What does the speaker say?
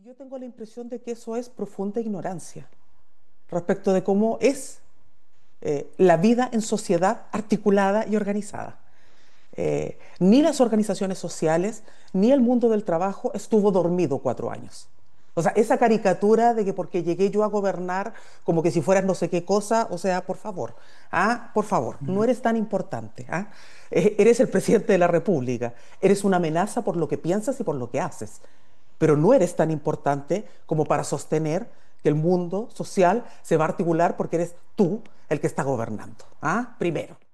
Yo tengo la impresión de que eso es profunda ignorancia respecto de cómo es la vida en sociedad articulada y organizada. Ni las organizaciones sociales, ni el mundo del trabajo estuvo dormido 4 años. O sea, esa caricatura de que porque llegué yo a gobernar como que si fueras no sé qué cosa, o sea, por favor, no eres tan importante, eres el presidente de la República, eres una amenaza por lo que piensas y por lo que haces, pero no eres tan importante como para sostener que el mundo social se va a articular porque eres tú el que está gobernando, primero.